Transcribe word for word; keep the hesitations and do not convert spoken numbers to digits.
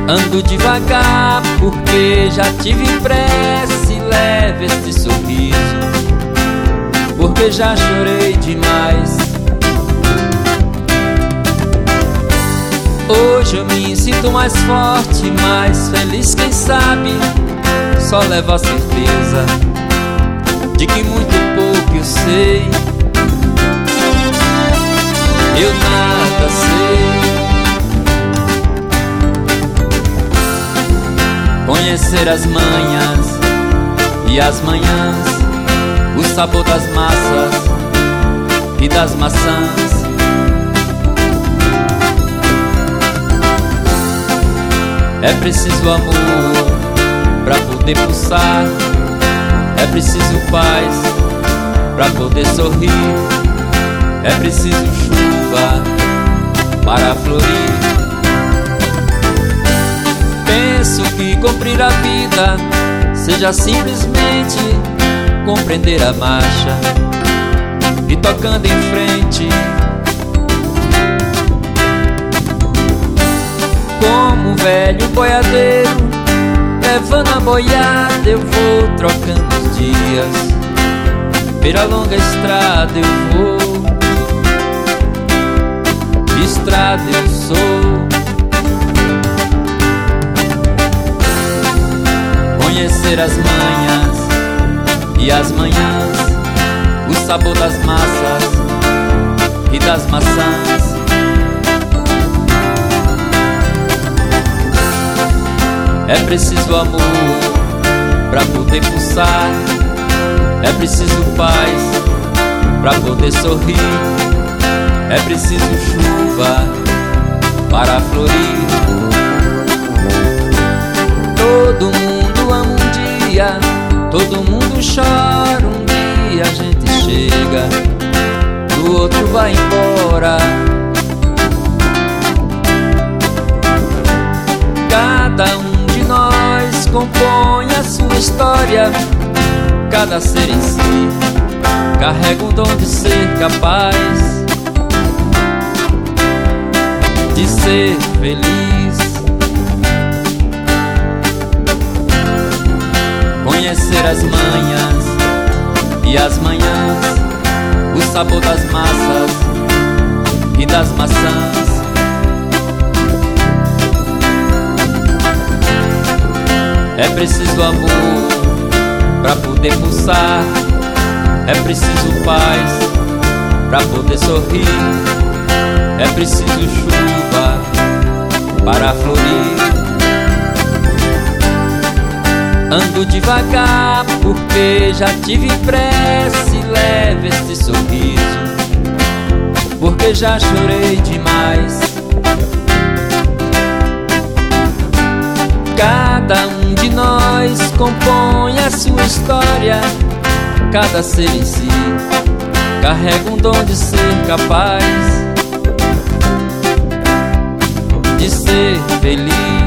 Ando devagar porque já tive pressa, leve este sorriso, porque já chorei demais. Hoje eu me sinto mais forte, mais feliz, quem sabe só levo a certeza de que muito pouco eu sei. Eu nada sei. Conhecer as manhas e as manhãs, o sabor das massas e das maçãs. É preciso amor pra poder pulsar, é preciso paz pra poder sorrir, é preciso chuva para florir. Penso que cumprir a vida seja simplesmente compreender a marcha e tocando em frente. Como um velho boiadeiro levando a boiada, eu vou trocando os dias. Pela longa estrada eu vou, estrada eu sou. Conhecer as manhas e as manhãs, o sabor das massas e das maçãs. É preciso amor pra poder pulsar, é preciso paz pra poder sorrir, é preciso chuva para florir. Todo mundo ama um dia, todo mundo chora um dia, a gente chega, o outro vai embora. Cada um de nós compõe a sua história, cada ser em si carrega um dom de ser capaz de ser feliz. Conhecer as manhas e as manhãs, o sabor das massas e das maçãs. É preciso amor pra poder pulsar, é preciso paz pra poder sorrir, é preciso chuva para florir. Ando devagar porque já tive pressa, leve este sorriso, porque já chorei demais. Cada um de nós compõe a sua história, cada ser em si carrega um dom de ser capaz de ser feliz.